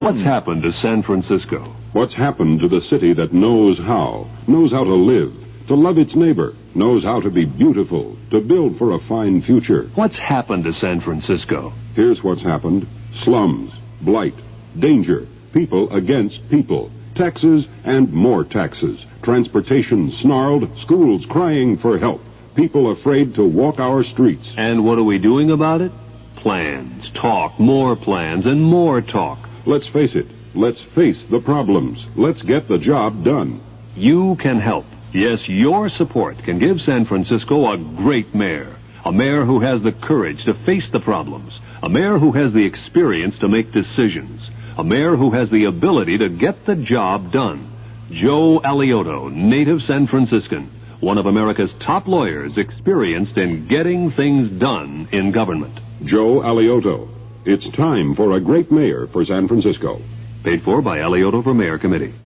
What's happened to San Francisco? What's happened to the city that knows how to live, to love its neighbor, knows how to be beautiful, to build for a fine future? What's happened to San Francisco? Here's what's happened. Slums, blight, danger, people against people, taxes and more taxes, transportation snarled, schools crying for help, people afraid to walk our streets. And what are we doing about it? Plans, talk, more plans, and more talk. Let's face it. Let's face the problems. Let's get the job done. You can help. Yes, your support can give San Francisco a great mayor. A mayor who has the courage to face the problems. A mayor who has the experience to make decisions. A mayor who has the ability to get the job done. Joe Alioto, native San Franciscan. One of America's top lawyers experienced in getting things done in government. Joe Alioto. It's time for a great mayor for San Francisco. Paid for by Alioto for Mayor Committee.